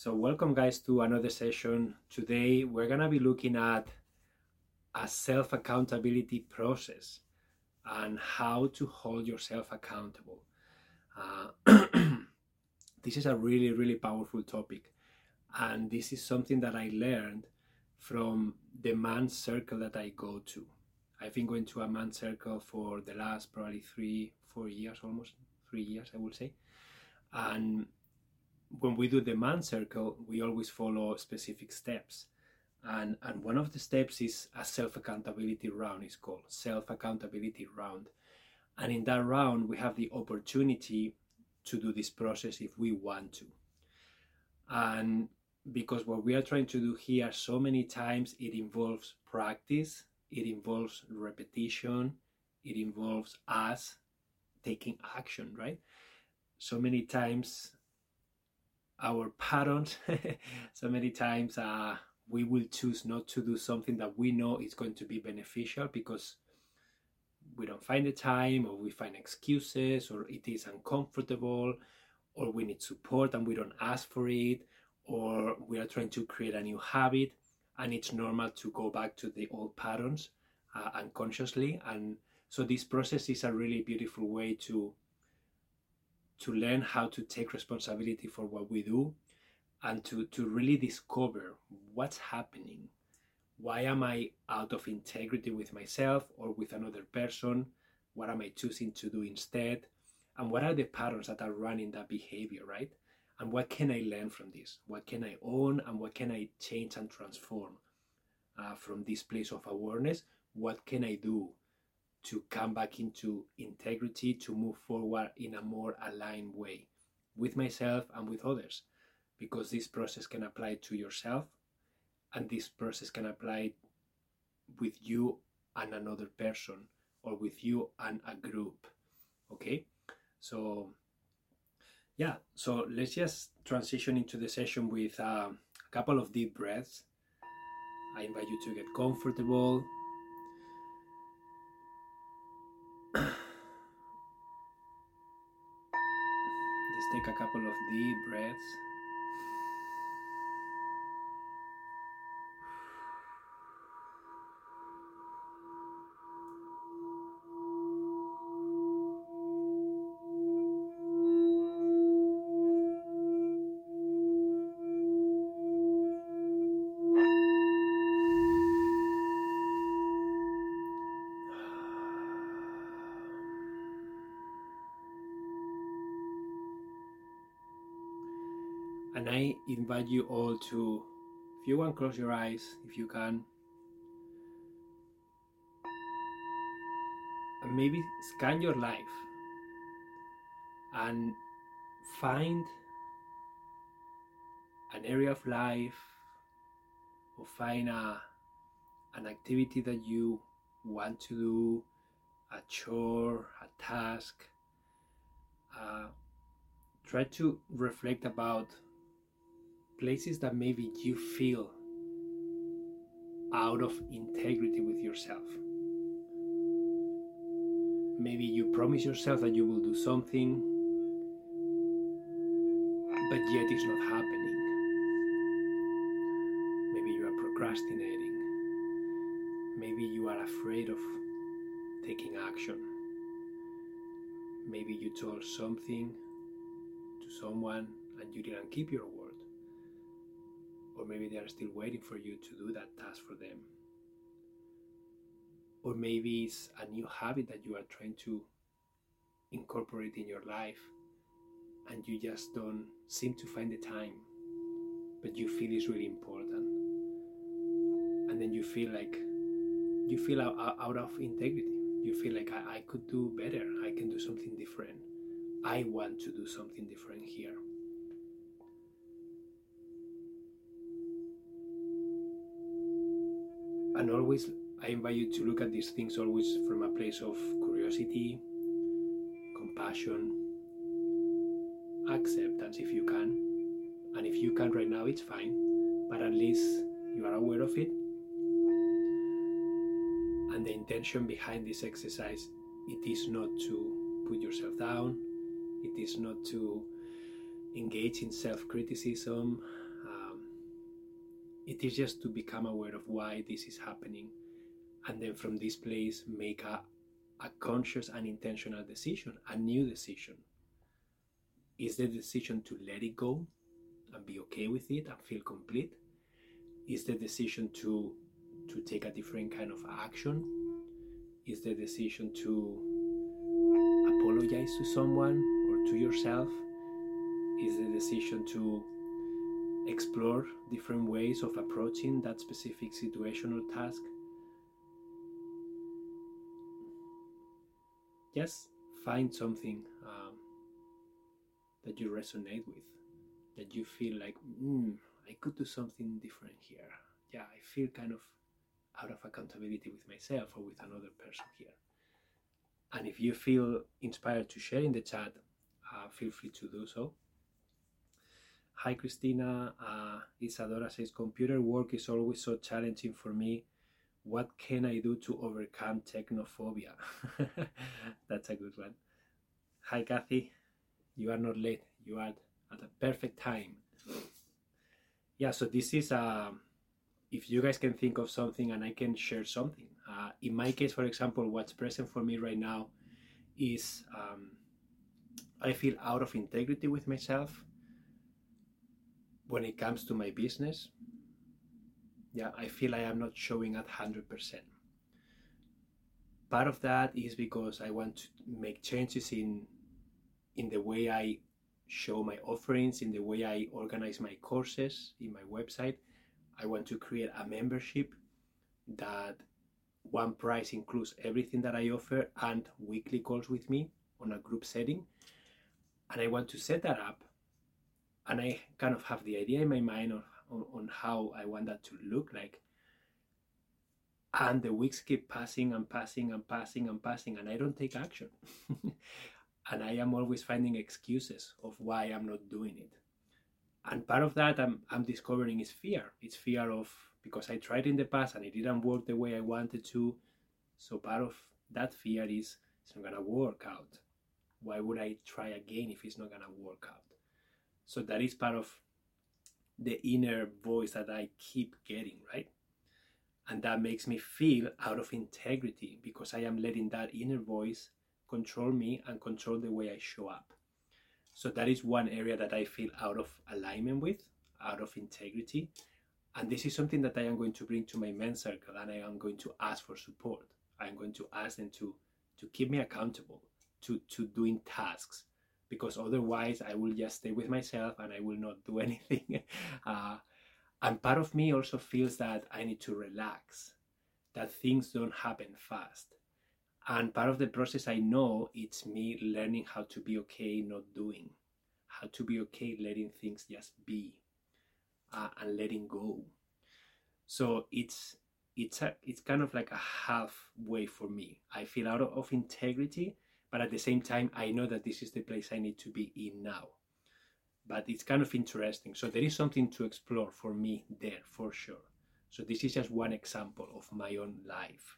So welcome guys to another session. Today we're gonna be looking at a self-accountability process and how to hold yourself accountable. This is a really powerful topic, and this is something that I learned from the man circle that I go to. I've been going to a man circle for the last probably 3-4 years, almost 3 years I would say. And when we do the man circle, we always follow specific steps. And one of the steps is a self-accountability round. It's called self-accountability round. And in that round, we have the opportunity to do this process if we want to. And because what we are trying to do here so many times, it involves practice, it involves repetition, it involves us taking action, right? So many times our patterns, so many times we will choose not to do something that we know is going to be beneficial because we don't find the time, or we find excuses, or it is uncomfortable, or we need support and we don't ask for it, or we are trying to create a new habit and it's normal to go back to the old patterns unconsciously. And so this process is a really beautiful way to learn how to take responsibility for what we do, and to really discover what's happening. Why am I out of integrity with myself or with another person? What am I choosing to do instead? And what are the patterns that are running that behavior, right? And what can I learn from this? What can I own, and what can I change and transform from this place of awareness? What can I do to come back into integrity, to move forward in a more aligned way with myself and with others? Because this process can apply to yourself, and this process can apply with you and another person, or with you and a group. Okay, so yeah, so let's just transition into the session with a couple of deep breaths. I invite you to get comfortable. Just take a couple of deep breaths. And I invite you all to, if you want, close your eyes if you can, and maybe scan your life and find an area of life, or find an activity that you want to do, a chore, a task. Try to reflect about places that maybe you feel out of integrity with yourself. Maybe you promise yourself that you will do something, but yet it's not happening. Maybe you are procrastinating. Maybe you are afraid of taking action. Maybe you told something to someone and you didn't keep your word. Or maybe they are still waiting for you to do that task for them. Or maybe it's a new habit that you are trying to incorporate in your life, and you just don't seem to find the time, but you feel it's really important. And then you feel out of integrity. You feel like I could do better. I can do something different. I want to do something different here. And always, I invite you to look at these things always from a place of curiosity, compassion, acceptance if you can. And if you can't right now, it's fine, but at least you are aware of it. And the intention behind this exercise, it is not to put yourself down. It is not to engage in self-criticism. It is just to become aware of why this is happening, and then from this place make a conscious and intentional decision, a new decision. Is the decision to let it go and be okay with it and feel complete? Is the decision to take a different kind of action? Is the decision to apologize to someone or to yourself? Is the decision to explore different ways of approaching that specific situation or task? Just find something that you resonate with, that you feel like, I could do something different here. Yeah, I feel kind of out of accountability with myself or with another person here. And if you feel inspired to share in the chat, feel free to do so. Hi Christina, Isadora says, computer work is always so challenging for me. What can I do to overcome technophobia? That's a good one. Hi Kathy, you are not late, you are at a perfect time. Yeah, so this is, if you guys can think of something and I can share something. In my case, for example, what's present for me right now is I feel out of integrity with myself when it comes to my business. Yeah, I feel I am not showing at 100%. Part of that is because I want to make changes in the way I show my offerings, in the way I organize my courses in my website. I want to create a membership that one price includes everything that I offer and weekly calls with me on a group setting. And I want to set that up, and I kind of have the idea in my mind on how I want that to look like. And the weeks keep passing and passing and passing and passing, and I don't take action. And I am always finding excuses of why I'm not doing it. And part of that I'm discovering is fear. It's fear of, because I tried in the past and it didn't work the way I wanted to. So part of that fear is, it's not gonna work out. Why would I try again if it's not gonna work out? So that is part of the inner voice that I keep getting, right? And that makes me feel out of integrity because I am letting that inner voice control me and control the way I show up. So that is one area that I feel out of alignment with, out of integrity. And this is something that I am going to bring to my men's circle, and I am going to ask for support. I'm going to ask them to keep me accountable to doing tasks, because otherwise I will just stay with myself and I will not do anything. And part of me also feels that I need to relax, that things don't happen fast. And part of the process, I know it's me learning how to be okay not doing, how to be okay letting things just be, and letting go. So it's kind of like a halfway for me. I feel out of integrity, but at the same time, I know that this is the place I need to be in now. But it's kind of interesting. So there is something to explore for me there, for sure. So this is just one example of my own life.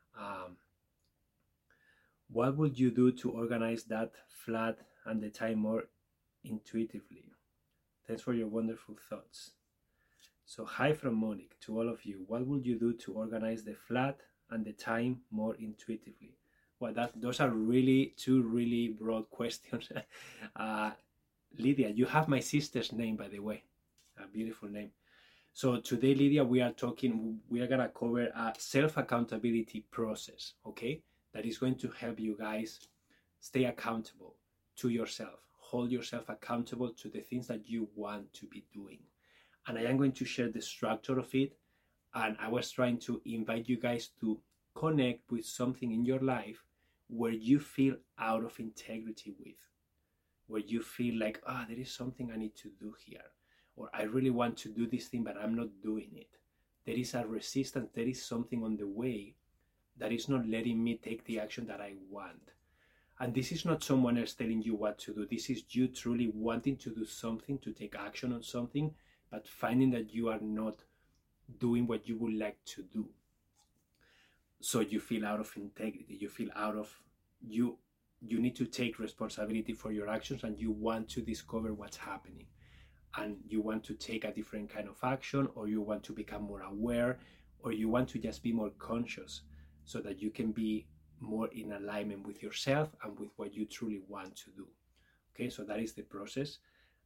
What would you do to organize that flat and the time more intuitively? Thanks for your wonderful thoughts. So hi from Monique to all of you. What would you do to organize the flat and the time more intuitively? Well, those are two really broad questions. Lydia, you have my sister's name, by the way. A beautiful name. So today, Lydia, we are going to cover a self-accountability process, okay? That is going to help you guys stay accountable to yourself. Hold yourself accountable to the things that you want to be doing. And I am going to share the structure of it. And I was trying to invite you guys to connect with something in your life where you feel out of integrity with, where you feel like, there is something I need to do here, or I really want to do this thing, but I'm not doing it. There is a resistance, there is something on the way that is not letting me take the action that I want. And this is not someone else telling you what to do. This is you truly wanting to do something, to take action on something, but finding that you are not doing what you would like to do. So you feel out of integrity. You feel out of, you need to take responsibility for your actions, and you want to discover what's happening. and you want to take a different kind of action, or you want to become more aware, or you want to just be more conscious so that you can be more in alignment with yourself and with what you truly want to do. Okay, so that is the process.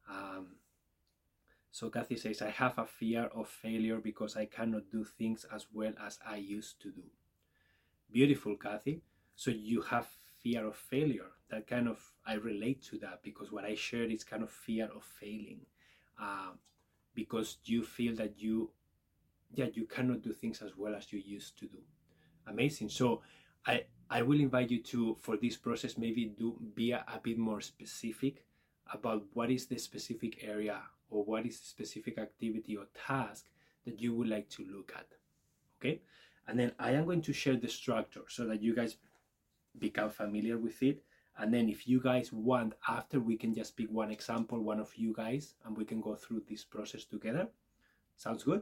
So Kathy says, I have a fear of failure because I cannot do things as well as I used to do. Beautiful, Kathy. So you have fear of failure. That kind of, I relate to that, because what I shared is kind of fear of failing, because you feel that you cannot do things as well as you used to do. Amazing. So I will invite you to, for this process, maybe be a bit more specific about what is the specific area or what is the specific activity or task that you would like to look at. Okay? And then I am going to share the structure so that you guys become familiar with it. And then if you guys want, after, we can just pick one example, one of you guys, and we can go through this process together. Sounds good?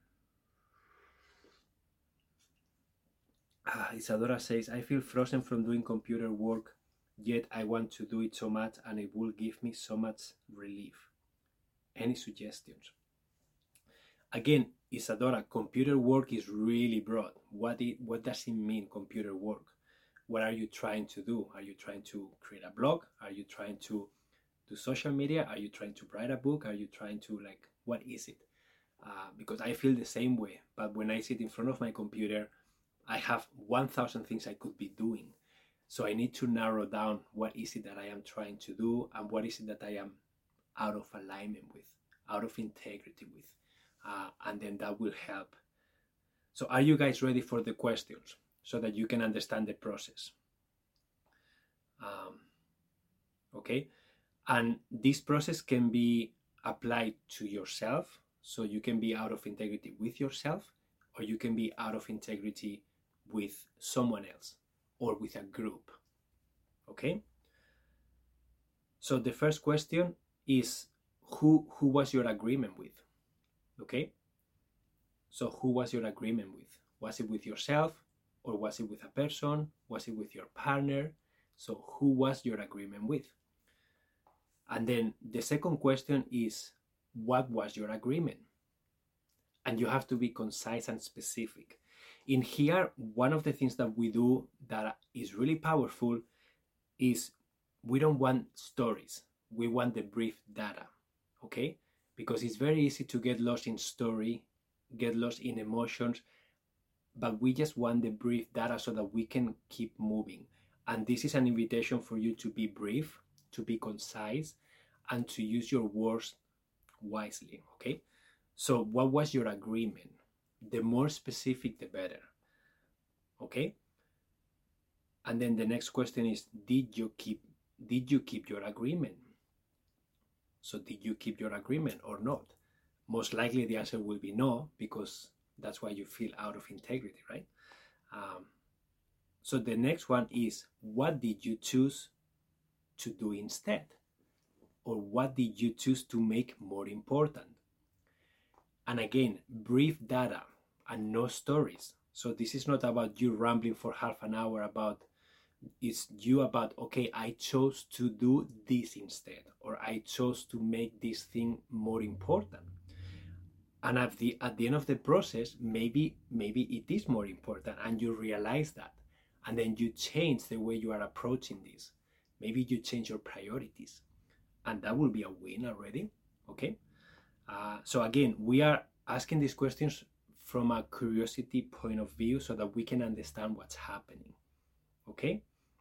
Isadora says, I feel frozen from doing computer work, yet I want to do it so much and it will give me so much relief. Any suggestions? Again, Isadora, computer work is really broad. What does it mean, computer work? What are you trying to do? Are you trying to create a blog? Are you trying to do social media? Are you trying to write a book? Are you trying to, like, what is it? Because I feel the same way, but when I sit in front of my computer, I have 1,000 things I could be doing. So I need to narrow down what is it that I am trying to do and what is it that I am out of alignment with, out of integrity with. And then that will help. So are you guys ready for the questions so that you can understand the process? Okay. And this process can be applied to yourself. So you can be out of integrity with yourself, or you can be out of integrity with someone else or with a group. Okay? So the first question is, who was your agreement with? Okay? So who was your agreement with? Was it with yourself, or was it with a person? Was it with your partner? So who was your agreement with? And then the second question is, what was your agreement? And you have to be concise and specific. In here, one of the things that we do that is really powerful is we don't want stories. We want the brief data, okay? Because it's very easy to get lost in story, get lost in emotions, but we just want the brief data so that we can keep moving. And this is an invitation for you to be brief, to be concise, and to use your words wisely, okay? So what was your agreement? The more specific, the better, okay? And then the next question is, did you keep your agreement? So did you keep your agreement or not? Most likely the answer will be no, because that's why you feel out of integrity, right? So the next one is, what did you choose to do instead? Or what did you choose to make more important? And again, brief data and no stories. So this is not about you rambling for half an hour about, it's you about, okay, I chose to do this instead, or I chose to make this thing more important. And at the end of the process, maybe it is more important and you realize that. And then you change the way you are approaching this. Maybe you change your priorities. And that will be a win already, okay? So again, we are asking these questions from a curiosity point of view so that we can understand what's happening, okay?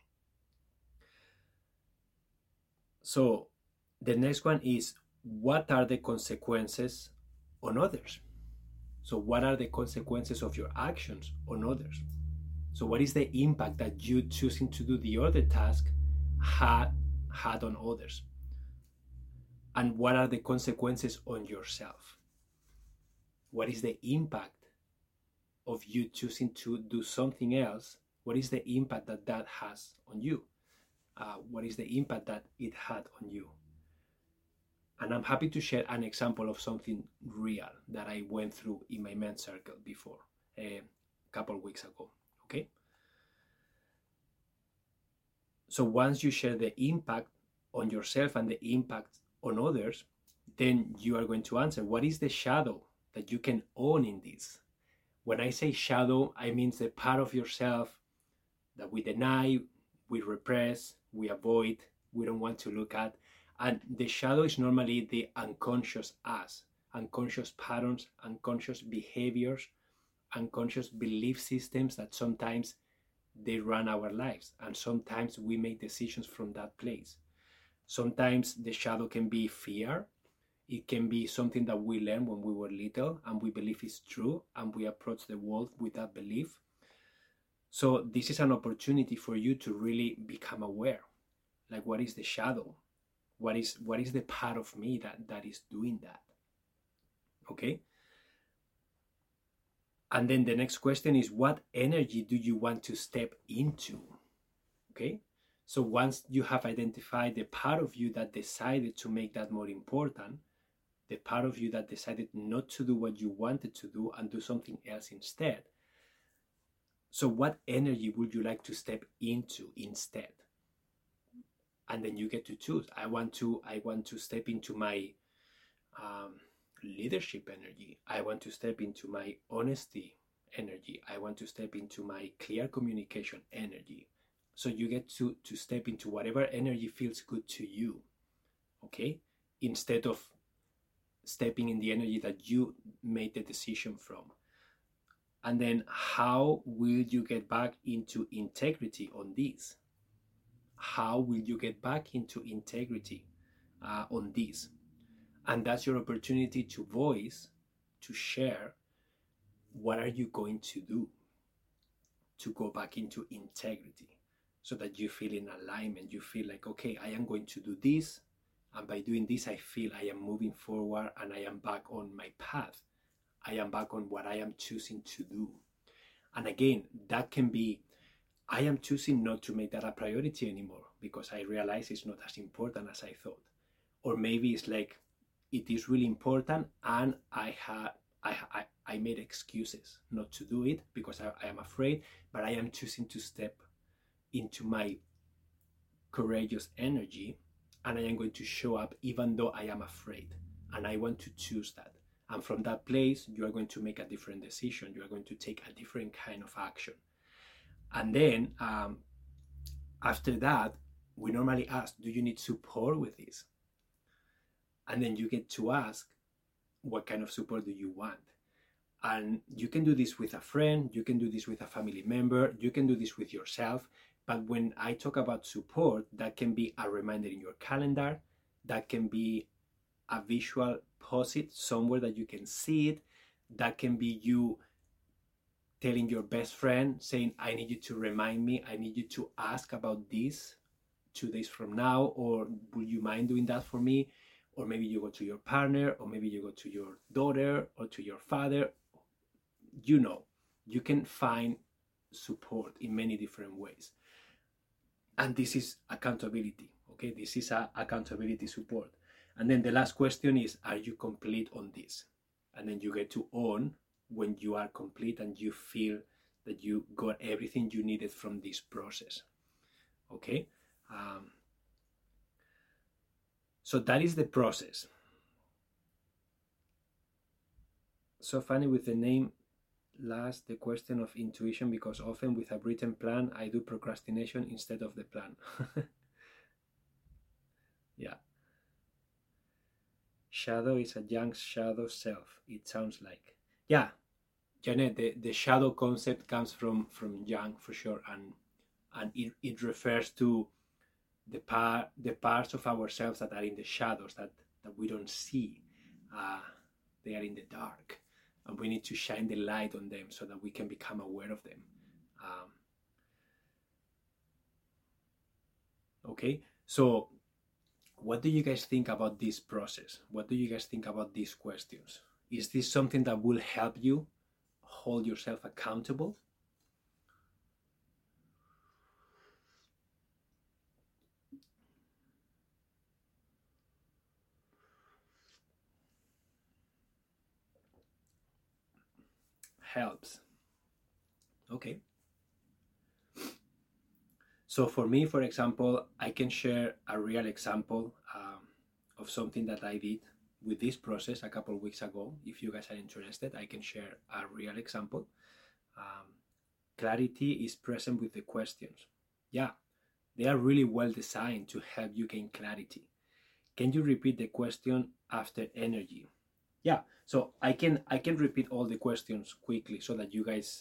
So the next one is, what are the consequences on others? So what are the consequences of your actions on others? So what is the impact that you choosing to do the other task had on others? And what are the consequences on yourself? What is the impact of you choosing to do something else? What is the impact that has on you? What is the impact that it had on you? And I'm happy to share an example of something real that I went through in my men's circle before, a couple of weeks ago, okay? So once you share the impact on yourself and the impact on others, then you are going to answer, what is the shadow that you can own in this? When I say shadow, I mean the part of yourself that we deny, we repress, we avoid, we don't want to look at. And the shadow is normally the unconscious us, unconscious patterns, unconscious behaviors, unconscious belief systems that sometimes they run our lives. And sometimes we make decisions from that place. Sometimes the shadow can be fear. It can be something that we learned when we were little and we believe is true, and we approach the world with that belief. So this is an opportunity for you to really become aware. Like, what is the shadow? What is the part of me that is doing that? Okay? And then the next question is, what energy do you want to step into? Okay? So once you have identified the part of you that decided to make that more important, the part of you that decided not to do what you wanted to do and do something else instead. So what energy would you like to step into instead? And then you get to choose. I want to step into my leadership energy. I want to step into my honesty energy. I want to step into my clear communication energy. So you get to step into whatever energy feels good to you, okay? Instead of stepping in the energy that you made the decision from. And then how will you get back into integrity on this? How will you get back into integrity on this? And that's your opportunity to voice, to share, what are you going to do to go back into integrity, so that you feel in alignment. You feel like, okay, I am going to do this, and by doing this, I feel I am moving forward and I am back on my path. I am back on what I am choosing to do. And again, that can be, I am choosing not to make that a priority anymore because I realize it's not as important as I thought. Or maybe it's like, it is really important and I made excuses not to do it because I am afraid, but I am choosing to step into my courageous energy, and I am going to show up even though I am afraid, and I want to choose that. And from that place, you are going to make a different decision. You are going to take a different kind of action. And then after that, we normally ask, do you need support with this? And then you get to ask, what kind of support do you want? And you can do this with a friend, you can do this with a family member, you can do this with yourself. But when I talk about support, that can be a reminder in your calendar, that can be a visual post-it somewhere that you can see it, that can be you telling your best friend, saying, I need you to remind me, I need you to ask about this 2 days from now, or would you mind doing that for me? Or maybe you go to your partner, or maybe you go to your daughter or to your father. You know, you can find support in many different ways. And this is accountability, okay? This is accountability support. And then the last question is, are you complete on this? And then you get to own when you are complete and you feel that you got everything you needed from this process, okay? So that is the process. So funny with the name last, the question of intuition, because often with a written plan, I do procrastination instead of the plan. Yeah. Shadow is a young shadow self, it sounds like. Yeah, Janet, the shadow concept comes from Jung for sure, and it refers to the parts of ourselves that are in the shadows that we don't see. They are in the dark, and we need to shine the light on them so that we can become aware of them. Okay, so what do you guys think about this process? What do you guys think about these questions? Is this something that will help you hold yourself accountable? Helps. Okay. So for me, for example, I can share a real example of something that I did with this process a couple of weeks ago. If you guys are interested, I can share a real example. Clarity is present with the questions. Yeah, they are really well designed to help you gain clarity. Can you repeat the question after energy? Yeah, so I can repeat all the questions quickly so that you guys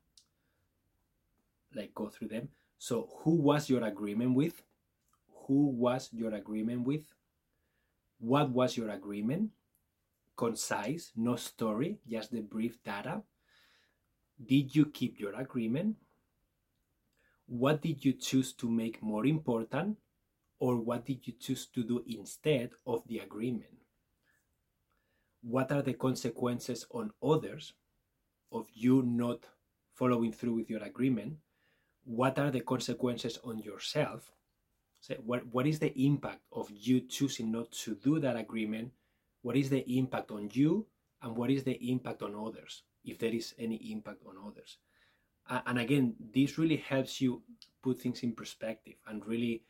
like go through them. So who was your agreement with? Who was your agreement with? What was your agreement? Concise, no story, just the brief data. Did you keep your agreement? What did you choose to make more important? Or what did you choose to do instead of the agreement? What are the consequences on others of you not following through with your agreement? What are the consequences on yourself? So what is the impact of you choosing not to do that agreement? What is the impact on you? And what is the impact on others, if there is any impact on others? And again, this really helps you put things in perspective and really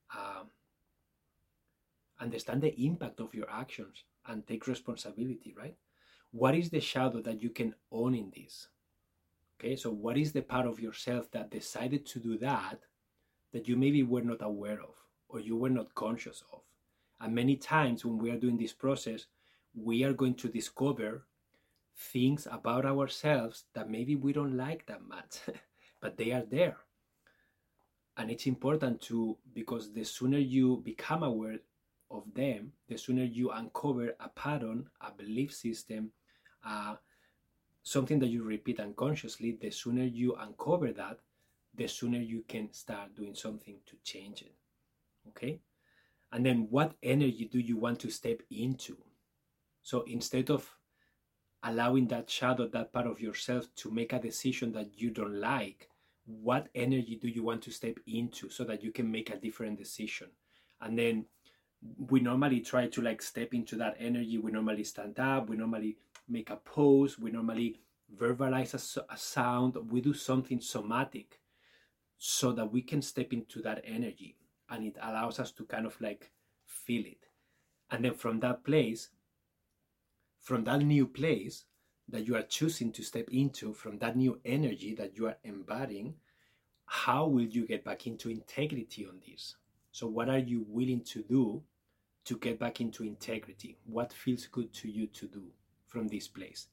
understand the impact of your actions and take responsibility, right? What is the shadow that you can own in this? Okay, so what is the part of yourself that decided to do that you maybe were not aware of or you were not conscious of? And many times when we are doing this process, we are going to discover things about ourselves that maybe we don't like that much, but they are there. And it's important to, because the sooner you become aware of them, the sooner you uncover a pattern, a belief system, something that you repeat unconsciously, the sooner you uncover that, the sooner you can start doing something to change it. Okay? And then what energy do you want to step into? So instead of allowing that shadow, that part of yourself, to make a decision that you don't like, what energy do you want to step into so that you can make a different decision? And then we normally try to like step into that energy. We normally stand up, we normally make a pose, we normally verbalize a sound, we do something somatic so that we can step into that energy, and it allows us to kind of like feel it. And then from that place, from that new place that you are choosing to step into, from that new energy that you are embodying, how will you get back into integrity on this? So what are you willing to do to get back into integrity? What feels good to you to do from this place?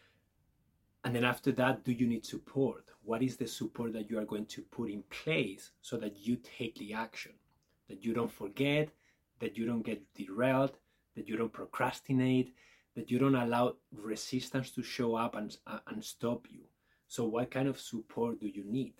And then after that, do you need support? What is the support that you are going to put in place so that you take the action, that you don't forget, that you don't get derailed, that you don't procrastinate, that you don't allow resistance to show up and stop you? So what kind of support do you need?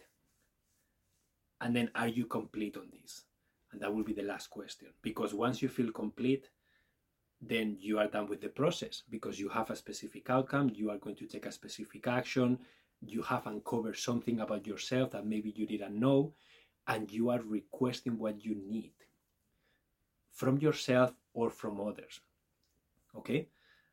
And then, are you complete on this? And that will be the last question. Because once you feel complete, then you are done with the process, because you have a specific outcome, you are going to take a specific action, you have uncovered something about yourself that maybe you didn't know, and you are requesting what you need from yourself or from others. Okay?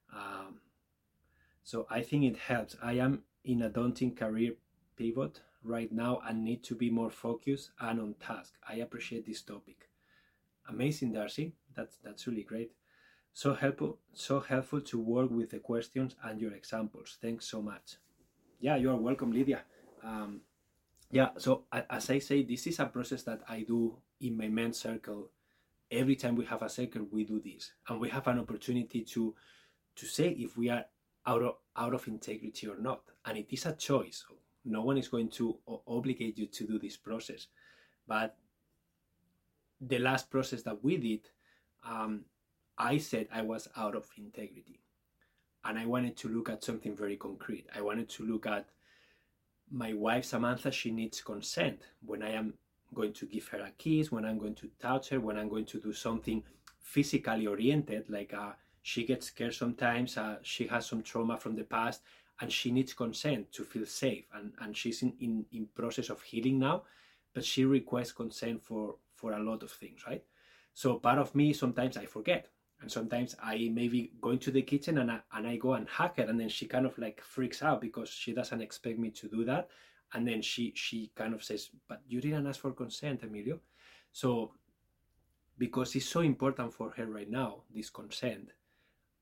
So I think it helps. I am in a daunting career pivot right now and need to be more focused and on task. I appreciate this topic. Amazing, Darcy. That's really great. So helpful to work with the questions and your examples. Thanks so much. Yeah, you are welcome, Lydia. Yeah, so as I say, this is a process that I do in my men's circle. Every time we have a circle, we do this, and we have an opportunity to say if we are out of integrity or not. And it is a choice. No one is going to obligate you to do this process. But the last process that we did, I said I was out of integrity. And I wanted to look at something very concrete. I wanted to look at my wife, Samantha. She needs consent when I am going to give her a kiss, when I'm going to touch her, when I'm going to do something physically oriented, like she gets scared sometimes, she has some trauma from the past, and she needs consent to feel safe. And she's in process of healing now, but she requests consent for a lot of things, right? So part of me, sometimes I forget. And sometimes I maybe go into the kitchen and I go and hug her, and then she kind of like freaks out because she doesn't expect me to do that. And then she kind of says, but you didn't ask for consent, Emilio. So because it's so important for her right now, this consent,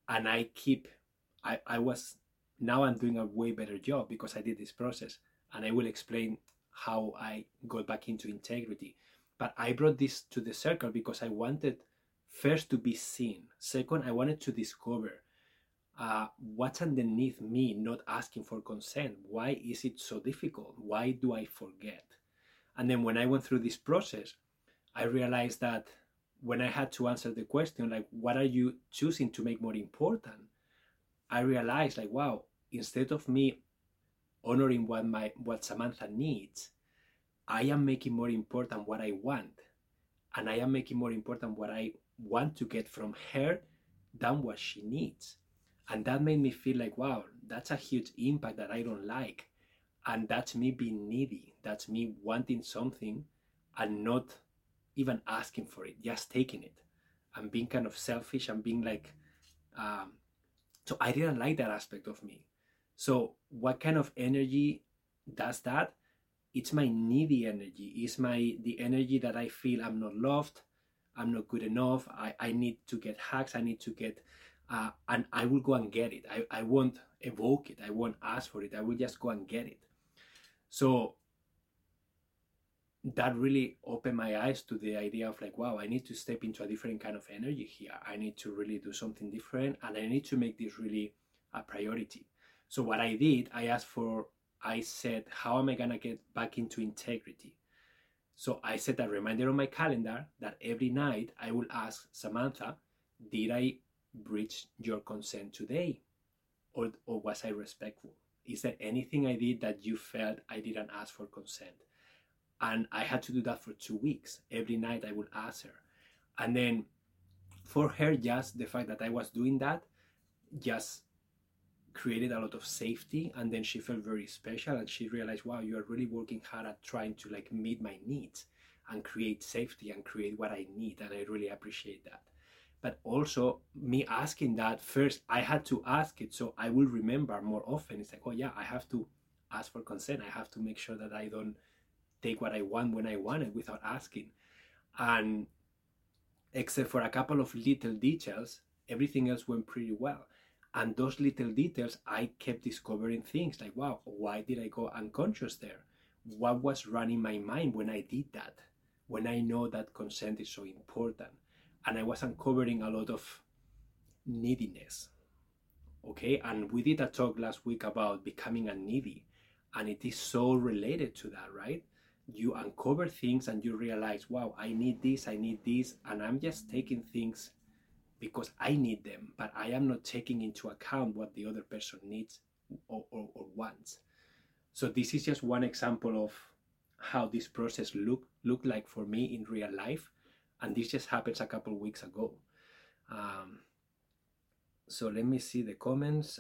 And I was, now I'm doing a way better job because I did this process, and I will explain how I got back into integrity. But I brought this to the circle because I wanted first to be seen. Second, I wanted to discover what's underneath me not asking for consent. Why is it so difficult? Why do I forget? And then when I went through this process, I realized that when I had to answer the question, like, what are you choosing to make more important? I realized, like, wow, instead of me honoring what Samantha needs, I am making more important what I want. And I am making more important what I want to get from her than what she needs. And that made me feel like, wow, that's a huge impact that I don't like. And that's me being needy. That's me wanting something and not even asking for it, just taking it, and being kind of selfish and being like, so I didn't like that aspect of me. So what kind of energy does that? It's my needy energy. It's the energy that I feel I'm not loved, I'm not good enough, I need to get hugs, I need to get, and I will go and get it. I won't evoke it, I won't ask for it, I will just go and get it. So that really opened my eyes to the idea of like, wow, I need to step into a different kind of energy here. I need to really do something different, and I need to make this really a priority. So what I did, I said, how am I gonna get back into integrity? So I set a reminder on my calendar that every night I will ask Samantha, did I breach your consent today? Or was I respectful? Is there anything I did that you felt I didn't ask for consent? And I had to do that for 2 weeks. Every night I would ask her. And then for her, just the fact that I was doing that just created a lot of safety. And then she felt very special, and she realized, wow, you are really working hard at trying to like meet my needs and create safety and create what I need. And I really appreciate that. But also me asking that first, I had to ask it so I will remember more often. It's like, oh yeah, I have to ask for consent. I have to make sure that I don't take what I want when I want it without asking. And except for a couple of little details, everything else went pretty well. And those little details, I kept discovering things like, wow, why did I go unconscious there? What was running my mind when I did that? When I know that consent is so important. And I was uncovering a lot of neediness. Okay, and we did a talk last week about becoming a needy, and it is so related to that, right? You uncover things and you realize, wow, I need this, and I'm just taking things because I need them, but I am not taking into account what the other person needs or wants. So this is just one example of how this process looked like for me in real life, and this just happens a couple of weeks ago. So let me see the comments.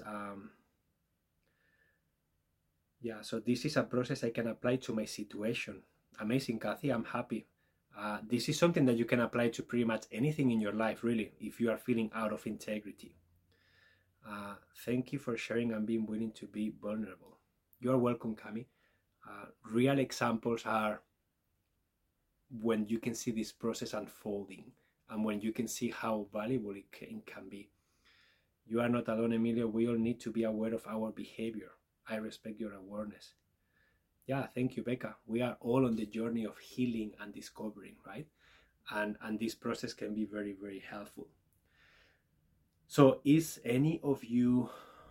Yeah, so this is a process I can apply to my situation. Amazing, Kathy, I'm happy. This is something that you can apply to pretty much anything in your life, really, if you are feeling out of integrity. Thank you for sharing and being willing to be vulnerable. You are welcome, Cami. Real examples are when you can see this process unfolding and when you can see how valuable it can be. You are not alone, Emilio. We all need to be aware of our behavior. I respect your awareness. Yeah, thank you, Becca. We are all on the journey of healing and discovering, right? And this process can be very, very helpful. So does any of you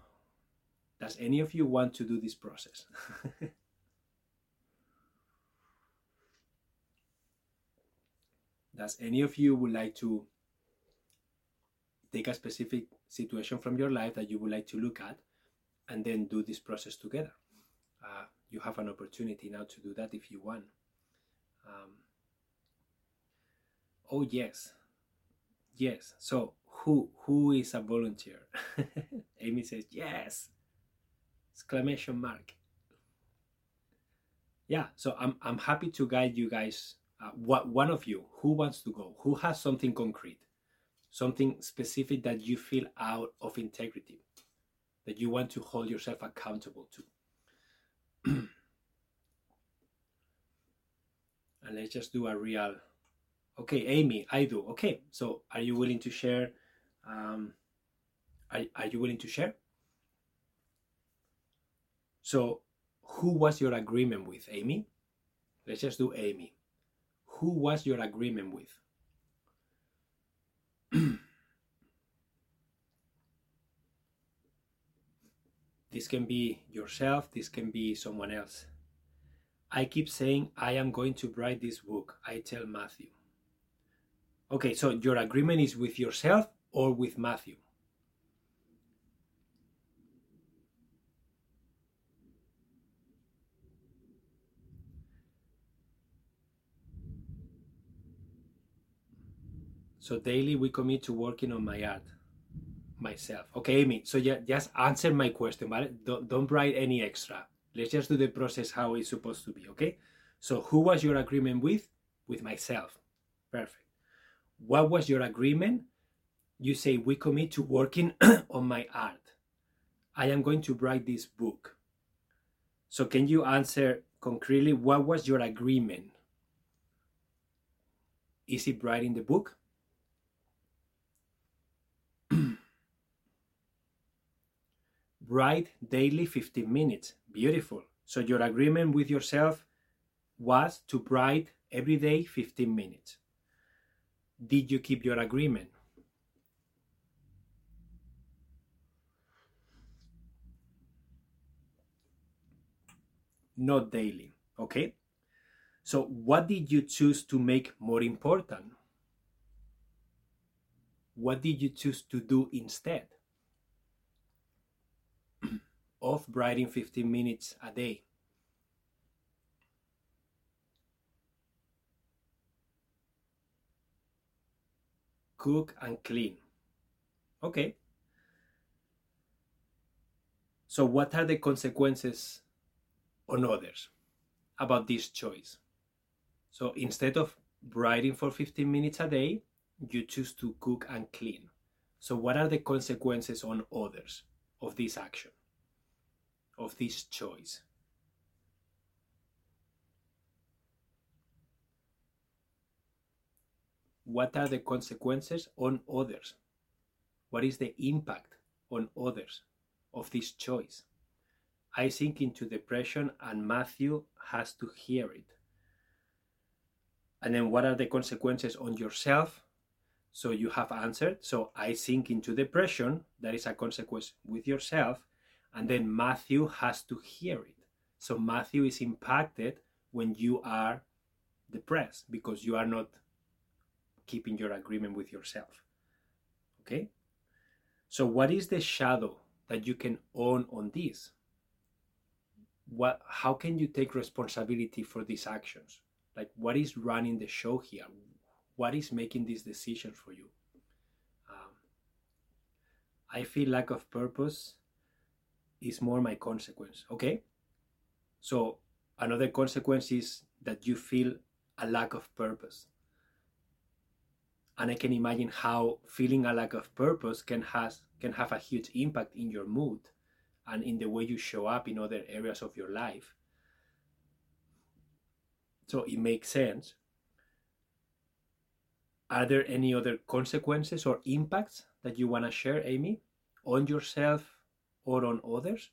want to do this process? Does any of you would like to take a specific situation from your life that you would like to look at and then do this process together? You have an opportunity now to do that if you want. Oh, yes. So who is a volunteer? Amy says, yes! Exclamation mark. Yeah, so I'm happy to guide you guys. One of you, who wants to go? Who has something concrete? Something specific that you feel out of integrity, that you want to hold yourself accountable to? And let's just do a real... Okay, Amy, I do. Okay, so are you willing to share? Are Are you willing to share? So, who was your agreement with, Amy? Let's just do Amy. Who was your agreement with? This can be yourself, this can be someone else. I keep saying, I am going to write this book, I tell Matthew. Okay, so your agreement is with yourself or with Matthew? So daily we commit to working on my art, myself. Okay, Amy, so yeah, just answer my question, but don't write any extra. Let's just do the process how it's supposed to be, okay? So who was your agreement with? With myself. Perfect. What was your agreement? You say, we commit to working on my art. I am going to write this book. So can you answer concretely, what was your agreement? Is it writing the book? Write daily 15 minutes. Beautiful. So your agreement with yourself was to write every day 15 minutes. Did you keep your agreement? Not daily, okay? So what did you choose to make more important? What did you choose to do instead of writing 15 minutes a day? Cook and clean. Okay. So what are the consequences on others about this choice? So instead of writing for 15 minutes a day, you choose to cook and clean. So what are the consequences on others of this action, of this choice? What are the consequences on others? What is the impact on others of this choice? I sink into depression and Matthew has to hear it. And then what are the consequences on yourself? So you have answered. So I sink into depression. That is a consequence with yourself. And then Matthew has to hear it. So Matthew is impacted when you are depressed because you are not keeping your agreement with yourself. Okay? So what is the shadow that you can own on this? How can you take responsibility for these actions? Like, what is running the show here? What is making these decisions for you? I feel lack of purpose is more my consequence. Okay? So another consequence is that you feel a lack of purpose. And I can imagine how feeling a lack of purpose can have a huge impact in your mood and in the way you show up in other areas of your life. So it makes sense. Are there any other consequences or impacts that you want to share, Amy, on yourself or on others?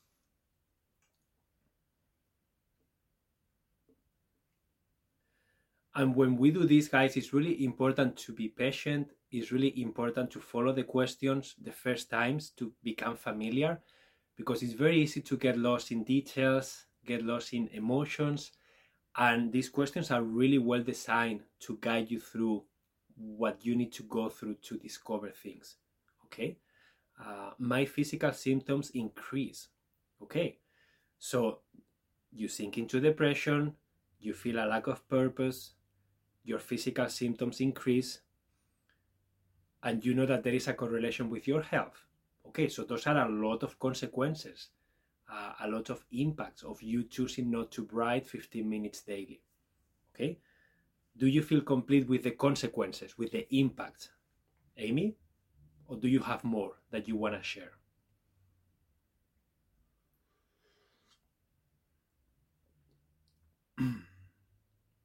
And when we do this, guys, it's really important to be patient. It's really important to follow the questions the first times to become familiar, because it's very easy to get lost in details, get lost in emotions. And these questions are really well designed to guide you through what you need to go through to discover things. Okay? My physical symptoms increase. Okay? So you sink into depression, you feel a lack of purpose, your physical symptoms increase, and you know that there is a correlation with your health. Okay, so those are a lot of consequences, a lot of impacts of you choosing not to write 15 minutes daily. Okay, do you feel complete with the consequences, with the impacts, Amy? Or do you have more that you want to share?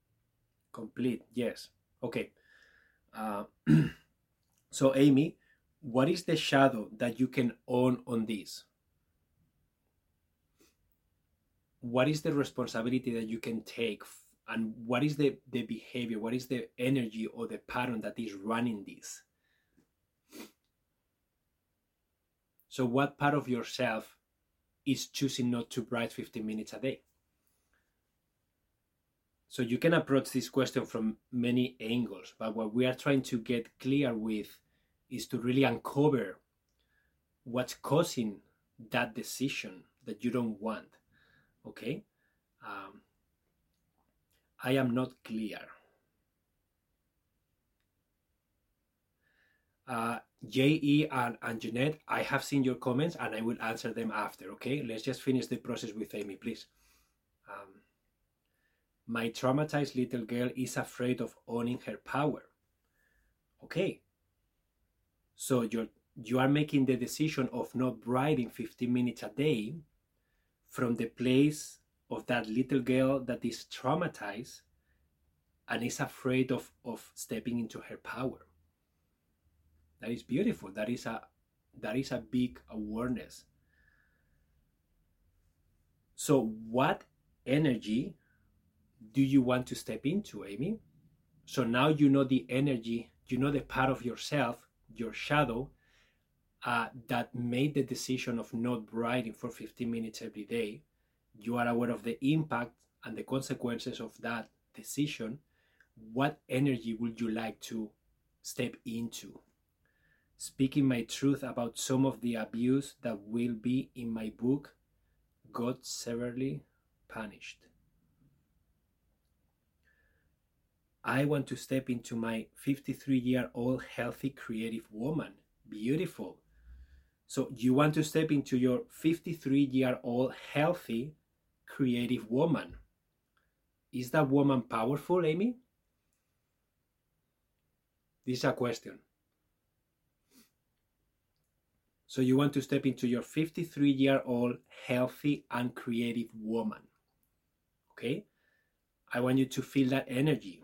Complete, yes. Okay. So Amy, What is the shadow that you can own on this? What is the responsibility that you can take? And what is the behavior? What is the energy or the pattern that is running this? So what part of yourself is choosing not to write 15 minutes a day? So you can approach this question from many angles, but what we are trying to get clear with is to really uncover what's causing that decision that you don't want. Okay? I am not clear. J.E. and Jeanette, I have seen your comments and I will answer them after, okay? Let's just finish the process with Amy, please. My traumatized little girl is afraid of owning her power. Okay. So you are making the decision of not writing 15 minutes a day from the place of that little girl that is traumatized and is afraid of stepping into her power. That is beautiful. That is a big awareness. So what energy do you want to step into, Amy? So now you know the energy, you know the part of yourself, your shadow, that made the decision of not writing for 15 minutes every day. You are aware of the impact and the consequences of that decision. What energy would you like to step into? Speaking my truth about some of the abuse that will be in my book, God Severely Punished. I want to step into my 53-year-old healthy creative woman. Beautiful. So you want to step into your 53-year-old healthy creative woman. Is that woman powerful, Amy? This is a question. So you want to step into your 53-year-old healthy and creative woman. Okay? I want you to feel that energy.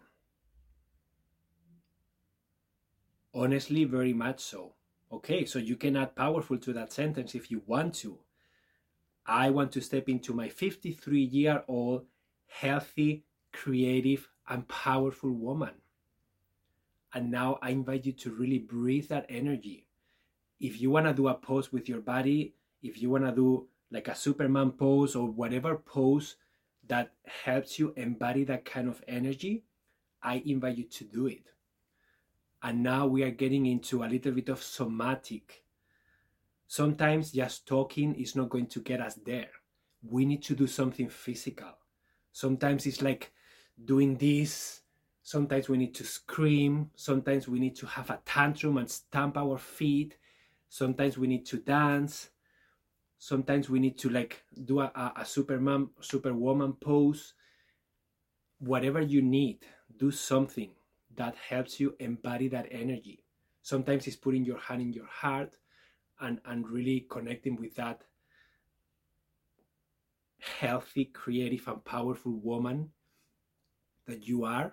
Honestly, very much so. Okay, so you can add powerful to that sentence if you want to. I want to step into my 53-year-old healthy, creative, and powerful woman. And now I invite you to really breathe that energy. If you want to do a pose with your body, if you want to do like a Superman pose or whatever pose that helps you embody that kind of energy, I invite you to do it. And now we are getting into a little bit of somatic. Sometimes just talking is not going to get us there. We need to do something physical. Sometimes it's like doing this. Sometimes we need to scream. Sometimes we need to have a tantrum and stamp our feet. Sometimes we need to dance. Sometimes we need to like do a Superman, Superwoman pose. Whatever you need, do something that helps you embody that energy. Sometimes it's putting your hand in your heart and really connecting with that healthy, creative, and powerful woman that you are.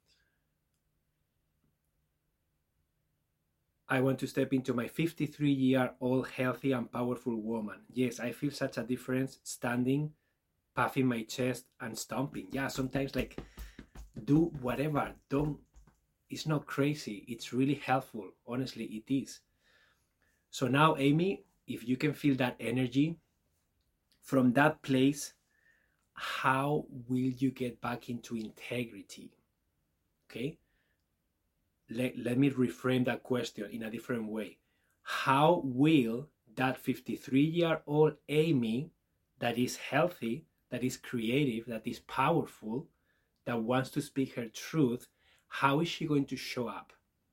I want to step into my 53-year-old healthy and powerful woman. Yes, I feel such a difference standing, puffing my chest, and stomping. Yeah, sometimes like do whatever. It's not crazy. It's really helpful. Honestly, it is. So now, Amy, if you can feel that energy from that place, how will you get back into integrity? Okay? Let me reframe that question in a different way. How will that 53-year-old Amy that is healthy, that is creative, that is powerful, that wants to speak her truth, how is she going to show up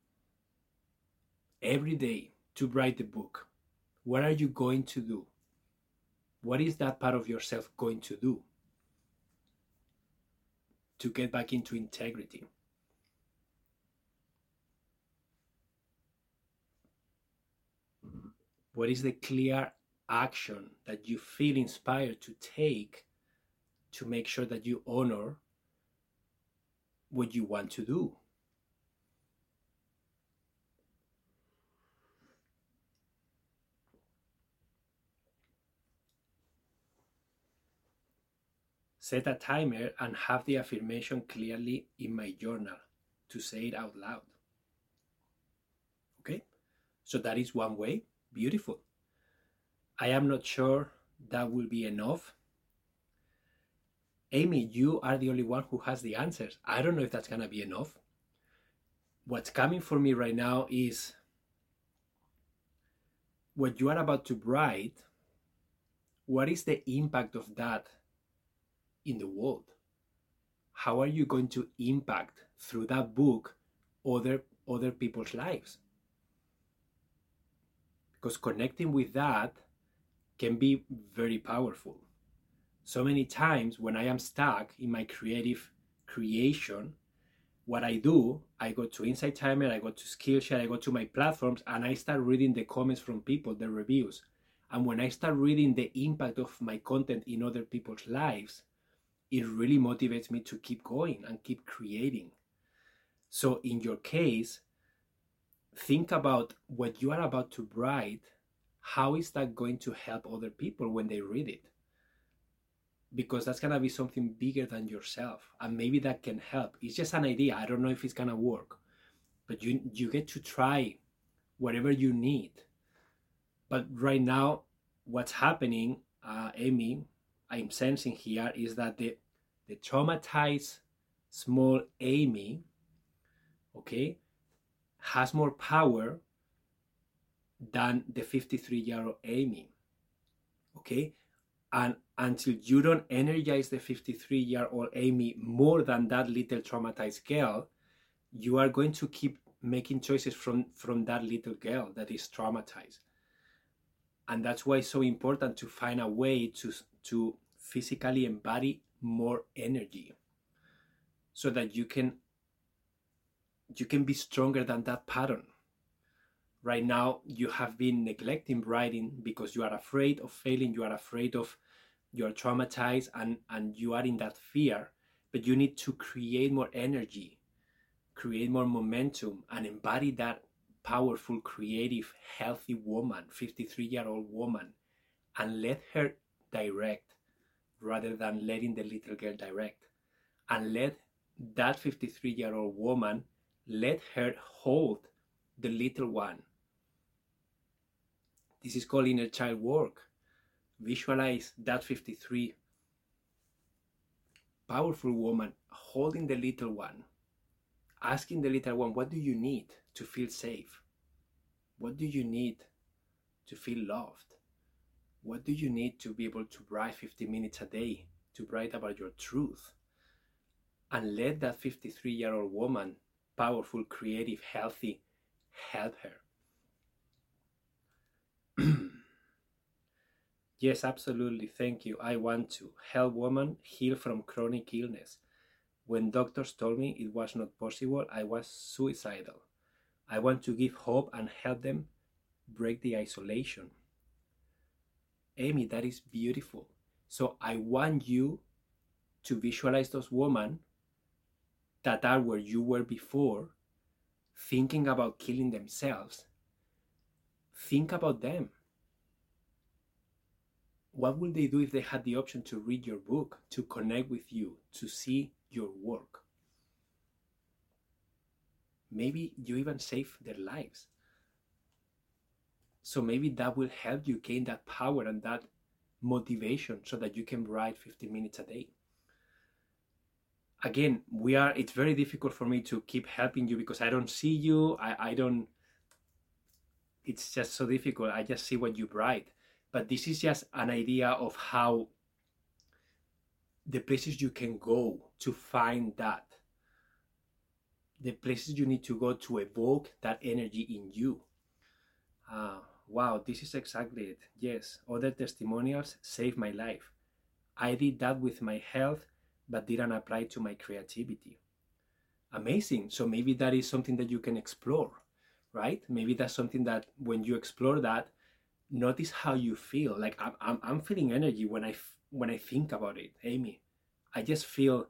every day to write the book? What are you going to do? What is that part of yourself going to do to get back into integrity? What is the clear action that you feel inspired to take to make sure that you honor what you want to do? set a timer, and have the affirmation clearly in my journal to say it out loud. Okay? So that is one way. Beautiful. I am not sure that will be enough. Amy, you are the only one who has the answers. I don't know if that's going to be enough. What's coming for me right now is what you are about to write. What is the impact of that in the world? How are you going to impact through that book other people's lives? Because connecting with that can be very powerful. So many times when I am stuck in my creative creation, what I do, I go to Insight Timer, I go to Skillshare, I go to my platforms, and I start reading the comments from people, the reviews. And when I start reading the impact of my content in other people's lives, it really motivates me to keep going and keep creating. So in your case, think about what you are about to write. How is that going to help other people when they read it? Because that's going to be something bigger than yourself. And maybe that can help. It's just an idea. I don't know if it's going to work. But you get to try whatever you need. But right now, what's happening, Amy, I'm sensing here, is that the traumatized small Amy, okay, has more power than the 53-year-old Amy, okay? And until you don't energize the 53-year-old Amy more than that little traumatized girl, you are going to keep making choices from that little girl that is traumatized. And that's why it's so important to find a way to physically embody more energy so that you can be stronger than that pattern. Right now, you have been neglecting writing because you are afraid of failing, you are afraid of, you are traumatized, and you are in that fear. But you need to create more energy, create more momentum, and embody that powerful, creative, healthy woman, 53-year-old woman, and let her direct rather than letting the little girl direct. And let that 53-year-old woman, let her hold the little one. This is called inner child work. Visualize that 53 powerful woman holding the little one, asking the little one, what do you need to feel safe? What do you need to feel loved? What do you need to be able to write 50 minutes a day, to write about your truth? And let that 53-year-old woman, powerful, creative, healthy, help her. Yes, absolutely. Thank you. I want to help women heal from chronic illness. When doctors told me it was not possible, I was suicidal. I want to give hope and help them break the isolation. Amy, that is beautiful. So I want you to visualize those women that are where you were before, thinking about killing themselves. Think about them. What would they do if they had the option to read your book, to connect with you, to see your work? Maybe you even save their lives. So maybe that will help you gain that power and that motivation so that you can write 50 minutes a day. Again, it's very difficult for me to keep helping you because I don't see you. It's just so difficult. I just see what you write. But this is just an idea of how the places you can go to find that, the places you need to go to evoke that energy in you. Wow, this is exactly it. Yes, other testimonials saved my life. I did that with my health, but didn't apply to my creativity. Amazing. So maybe that is something that you can explore, right? Maybe that's something that when you explore that, notice how you feel. Like I'm feeling energy when I think about it, Amy. I just feel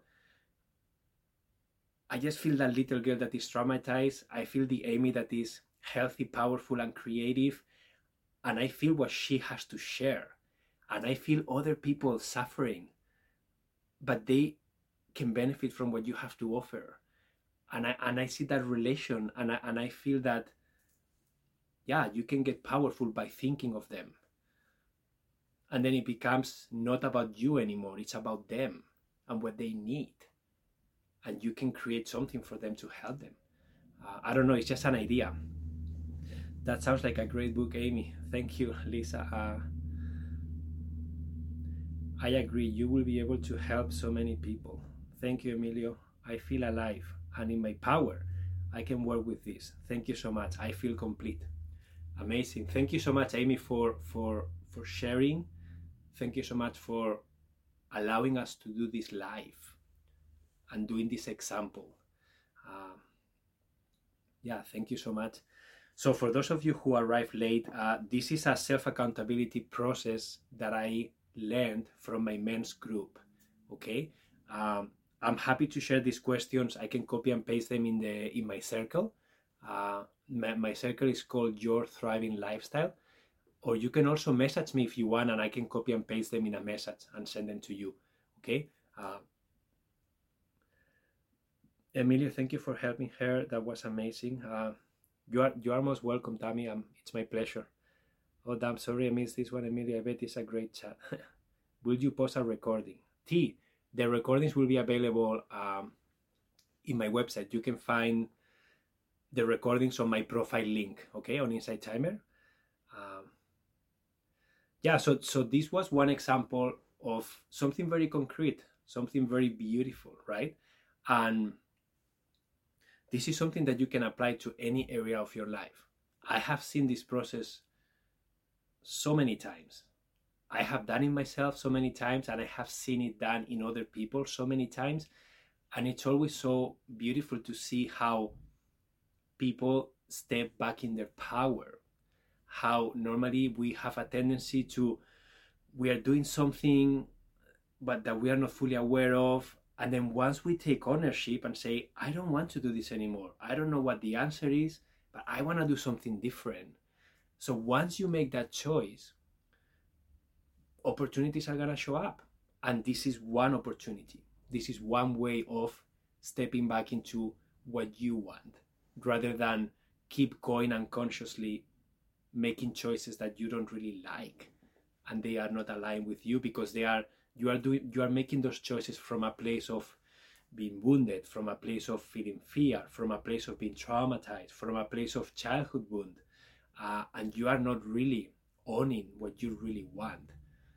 that little girl that is traumatized. I feel the Amy that is healthy, powerful, and creative. And I feel what she has to share. And I feel other people suffering but they can benefit from what you have to offer. And I see that relation, and I feel that, yeah, you can get powerful by thinking of them. And then it becomes not about you anymore, it's about them and what they need. And you can create something for them to help them. I don't know, it's just an idea. That sounds like a great book, Amy. Thank you, Lisa. I agree, you will be able to help so many people. Thank you, Emilio. I feel alive and in my power. I can work with this. Thank you so much. I feel complete. Amazing. Thank you so much, Amy, for sharing. Thank you so much for allowing us to do this live and doing this example. Yeah, thank you so much. So for those of you who arrived late, this is a self-accountability process that I learned from my men's group. Okay, I'm happy to share these questions. I can copy and paste them in my circle. My circle is called Your Thriving Lifestyle. Or you can also message me if you want, and I can copy and paste them in a message and send them to you. Okay. Emilio, thank you for helping her. That was amazing. You are most welcome, Tammy. It's my pleasure. Oh, damn, sorry I missed this one, Emilio. I bet it's a great chat. Will you post a recording? The recordings will be available in my website. You can find the recordings on my profile link, okay, on Insight Timer. Yeah, so this was one example of something very concrete, something very beautiful, right? And this is something that you can apply to any area of your life. I have seen this process so many times. I have done it myself so many times, and I have seen it done in other people so many times. And it's always so beautiful to see how people step back in their power. How normally we have a tendency we are doing something, but that we are not fully aware of. And then once we take ownership and say, I don't want to do this anymore. I don't know what the answer is, but I want to do something different. So once you make that choice, opportunities are going to show up. And this is one opportunity. This is one way of stepping back into what you want, rather than keep going unconsciously making choices that you don't really like and they are not aligned with you, because you are making those choices from a place of being wounded, from a place of feeling fear, from a place of being traumatized, from a place of childhood wound, and you are not really owning what you really want.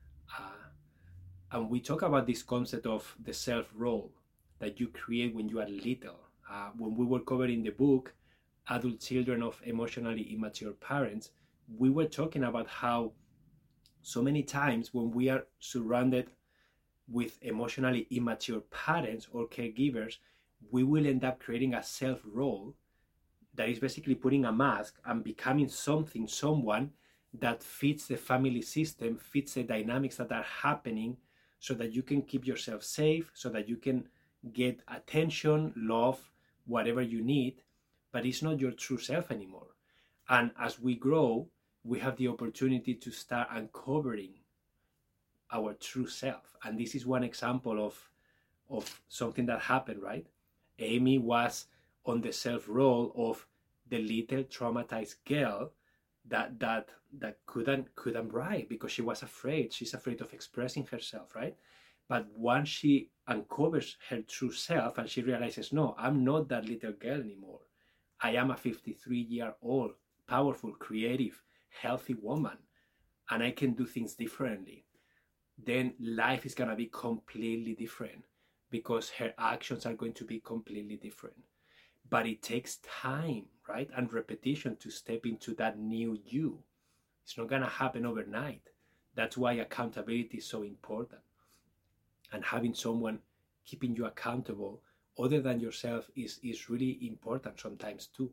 And we talk about this concept of the self role that you create when you are little. When we were covering the book Adult Children of Emotionally Immature Parents, we were talking about how so many times when we are surrounded with emotionally immature parents or caregivers, we will end up creating a self role that is basically putting a mask and becoming someone that fits the family system, fits the dynamics that are happening, so that you can keep yourself safe, so that you can get attention, love, whatever you need, but it's not your true self anymore. And as we grow, we have the opportunity to start uncovering our true self. And this is one example of something that happened, right? Amy was on the self role of the little traumatized girl that couldn't write because she was afraid. She's afraid of expressing herself, right? But once she uncovers her true self and she realizes, no, I'm not that little girl anymore. I am a 53-year-old, powerful, creative, healthy woman, and I can do things differently. Then life is going to be completely different, because her actions are going to be completely different. But it takes time, right? And repetition to step into that new you. It's not going to happen overnight. That's why accountability is so important. And having someone keeping you accountable other than yourself is really important sometimes too.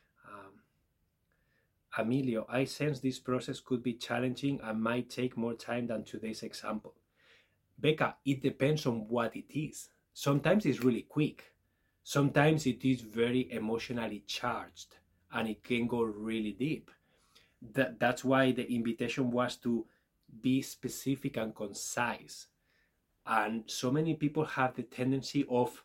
Emilio, I sense this process could be challenging and might take more time than today's example. Becca, it depends on what it is. Sometimes it's really quick. Sometimes it is very emotionally charged and it can go really deep. That's why the invitation was to be specific and concise. And so many people have the tendency of,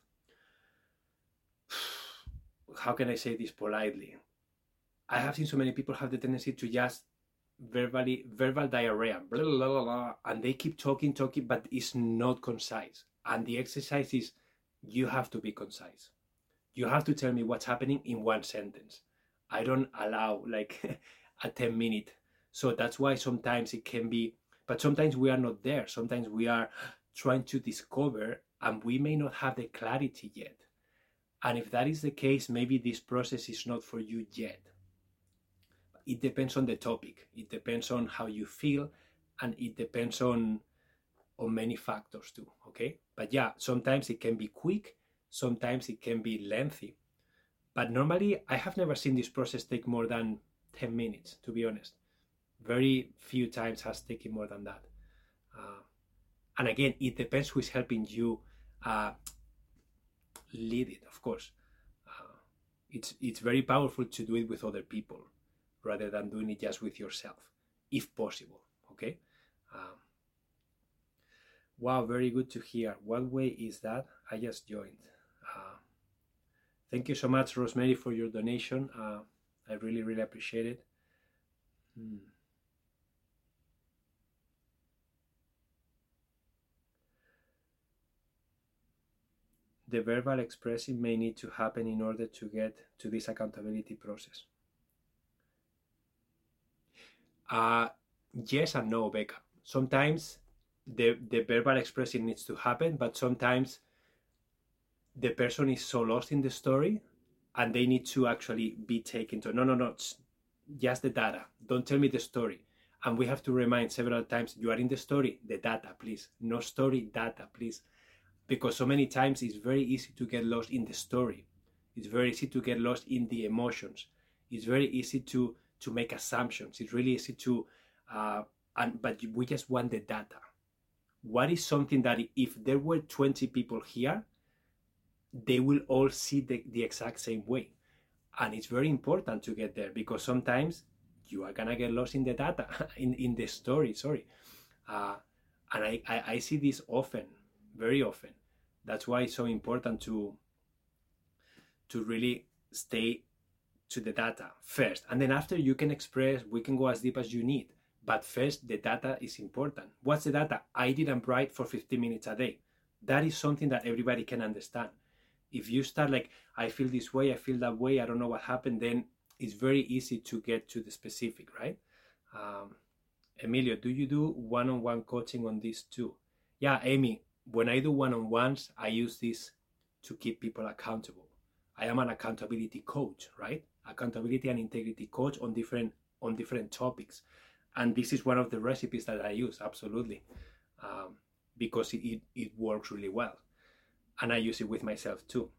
how can I say this politely? I have seen so many people have the tendency to just verbal diarrhea, blah, blah, blah, blah, and they keep talking, but it's not concise. And the exercise is, you have to be concise. You have to tell me what's happening in one sentence. I don't allow like a 10-minute. So that's why sometimes it can be, but sometimes we are not there. Sometimes we are trying to discover and we may not have the clarity yet. And if that is the case, maybe this process is not for you yet. It depends on the topic. It depends on how you feel, and it depends on many factors too, okay? But yeah, sometimes it can be quick, sometimes it can be lengthy. But normally, I have never seen this process take more than 10 minutes, to be honest. Very few times has taken more than that. And again, it depends who is helping you lead it, of course. It's very powerful to do it with other people rather than doing it just with yourself, if possible, okay? Wow, very good to hear. What way is that? I just joined. Thank you so much, Rosemary, for your donation. I really, really appreciate it. The verbal expressing may need to happen in order to get to this accountability process. Yes and no, Becca. Sometimes the verbal expressing needs to happen, but sometimes the person is so lost in the story and they need to actually be taken to, no, just the data. Don't tell me the story. And we have to remind several times, you are in the story, the data, please. No story, data, please. Because so many times it's very easy to get lost in the story. It's very easy to get lost in the emotions. It's very easy to make assumptions. It's really easy to, but we just want the data. What is something that if there were 20 people here, they will all see the exact same way? And it's very important to get there, because sometimes you are gonna get lost in the data, in the story, sorry. And I see this often, very often. That's why it's so important to really stay to the data first. And then after, you can express, we can go as deep as you need. But first, the data is important. What's the data? I didn't write for 15 minutes a day. That is something that everybody can understand. If you start like, I feel this way, I feel that way, I don't know what happened, then it's very easy to get to the specific, right? Emilio, do you do one-on-one coaching on this too? Yeah, Amy, when I do one-on-ones, I use this to keep people accountable. I am an accountability coach, right? Accountability and integrity coach on different topics. And this is one of the recipes that I use, absolutely, because it works really well. And I use it with myself too.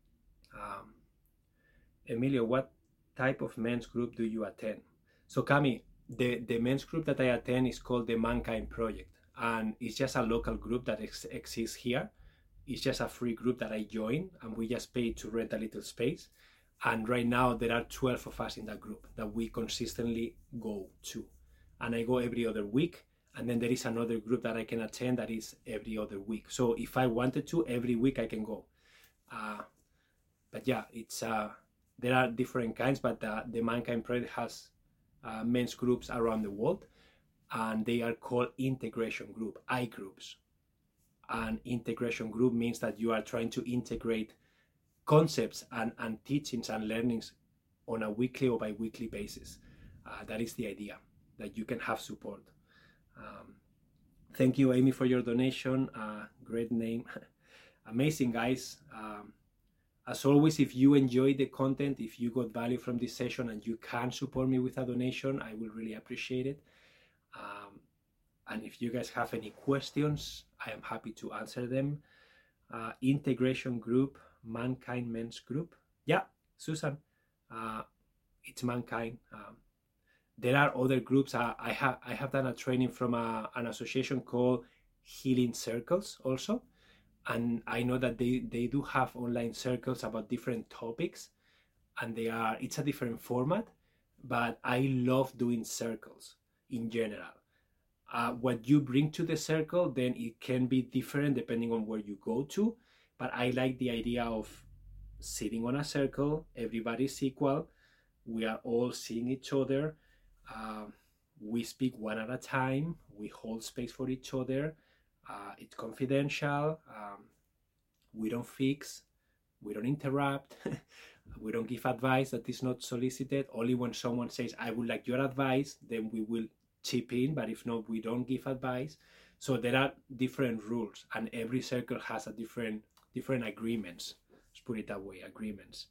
Emilio, what type of men's group do you attend? So Cami, the men's group that I attend is called the Mankind Project. And it's just a local group that exists here. It's just a free group that I join, and we just pay to rent a little space. And right now there are 12 of us in that group that we consistently go to. And I go every other week. And then there is another group that I can attend that is every other week. So if I wanted to, every week I can go. But yeah, it's there are different kinds, but the Mankind Project has men's groups around the world, and they are called integration group, I groups. An integration group means that you are trying to integrate concepts and teachings and learnings on a weekly or bi-weekly basis. That is the idea, that you can have support. Thank you, Amy, for your donation. Great name. Amazing, guys. As always, if you enjoyed the content, if you got value from this session and you can support me with a donation, I will really appreciate it. And if you guys have any questions, I am happy to answer them. Integration group, Mankind Men's Group. Yeah, Susan, it's Mankind. There are other groups. I have done a training from an association called Healing Circles also. And I know that they do have online circles about different topics, and it's a different format, but I love doing circles in general. what you bring to the circle, then it can be different depending on where you go to. But I like the idea of sitting on a circle, everybody's equal, we are all seeing each other, we speak one at a time, we hold space for each other, it's confidential, we don't fix, we don't interrupt, we don't give advice that is not solicited. Only when someone says, I would like your advice, then we will chip in, but if not, we don't give advice. So there are different rules, and every circle has a different agreements. Let's put it that way, agreements.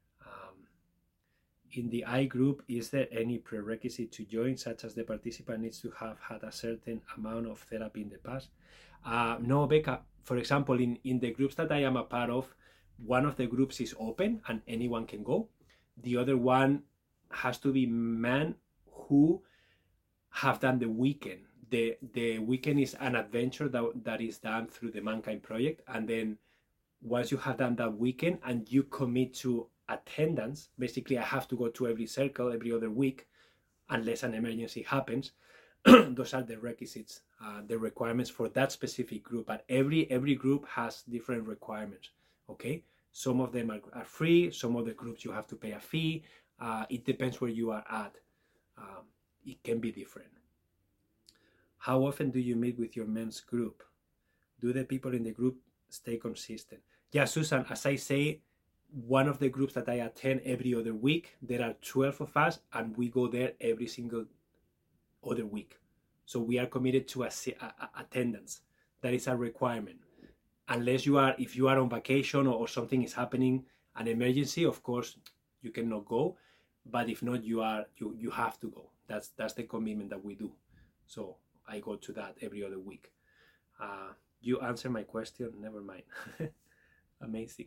In the I group, is there any prerequisite to join, such as the participant needs to have had a certain amount of therapy in the past? No, Becca. For example, in the groups that I am a part of, one of the groups is open and anyone can go. The other one has to be men who have done the weekend. The weekend is an adventure that is done through the Mankind Project, and then once you have done that weekend and you commit to attendance, basically I have to go to every circle every other week unless an emergency happens. Those are the requisites, the requirements for that specific group. But every group has different requirements. Okay, some of them are free, some of the groups you have to pay a fee. It depends where you are at. It can be different. How often do you meet with your men's group? Do the people in the group stay consistent? Yeah, Susan, as I say, one of the groups that I attend every other week, there are 12 of us, and we go there every single other week. So we are committed to attendance. That is a requirement. Unless if you are on vacation or something is happening, an emergency, of course, you cannot go. But if not, you have to go. That's the commitment that we do. So I go to that every other week. You answer my question, never mind. Amazing.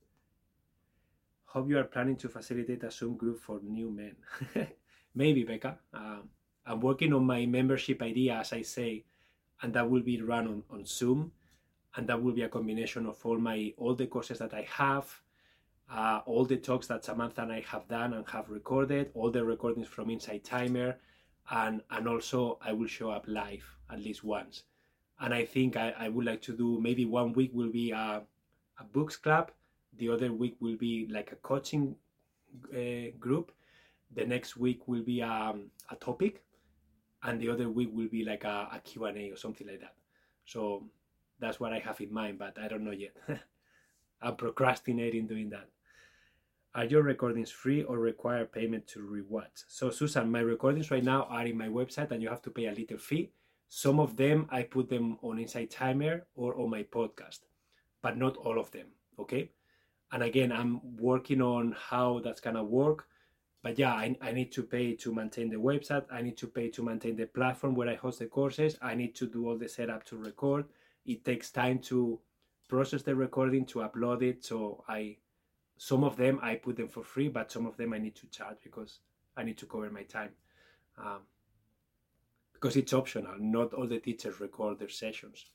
Hope you are planning to facilitate a Zoom group for new men. Maybe, Becca. I'm working on my membership idea, as I say, and that will be run on Zoom, and that will be a combination of all the courses that I have, all the talks that Samantha and I have done and have recorded, all the recordings from Insight Timer, and also I will show up live at least once. And I think I would like to do, maybe one week will be a books club, the other week will be like a coaching group, the next week will be a topic, and the other week will be like a Q&A or something like that. So that's what I have in mind, but I don't know yet. I'm procrastinating doing that. Are your recordings free or require payment to rewatch? So Susan, my recordings right now are in my website and you have to pay a little fee. Some of them, I put them on Insight Timer or on my podcast, but not all of them, okay? And again, I'm working on how that's gonna work. But yeah, I need to pay to maintain the website. I need to pay to maintain the platform where I host the courses. I need to do all the setup to record. It takes time to process the recording, to upload it. So some of them, I put them for free, but some of them I need to charge because I need to cover my time. Because it's optional. Not all the teachers record their sessions.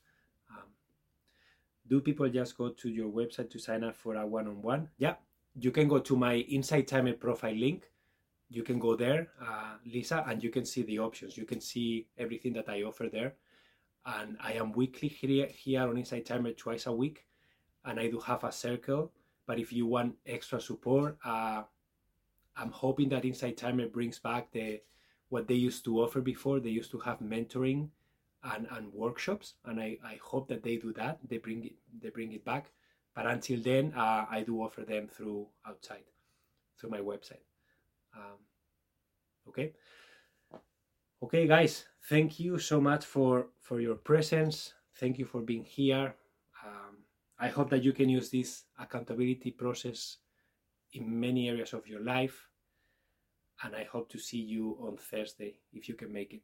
Do people just go to your website to sign up for a one-on-one? Yeah, you can go to my Insight Timer profile link. You can go there, Lisa, and you can see the options. You can see everything that I offer there. And I am weekly here on Insight Timer twice a week. And I do have a circle. But if you want extra support, I'm hoping that Insight Timer brings back what they used to offer before. They used to have mentoring and workshops, and I hope that they do that. They bring it back. But until then, I do offer them through my website. Okay, guys. Thank you so much for your presence. Thank you for being here. I hope that you can use this accountability process in many areas of your life. And I hope to see you on Thursday, if you can make it.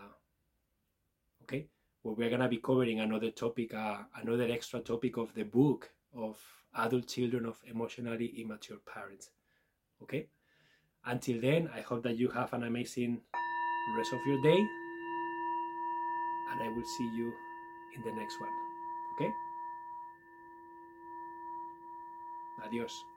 Okay, well, we're going to be covering another topic, another extra topic of the book of Adult Children of Emotionally Immature Parents. Okay, until then, I hope that you have an amazing rest of your day, and I will see you in the next one. Okay, adios.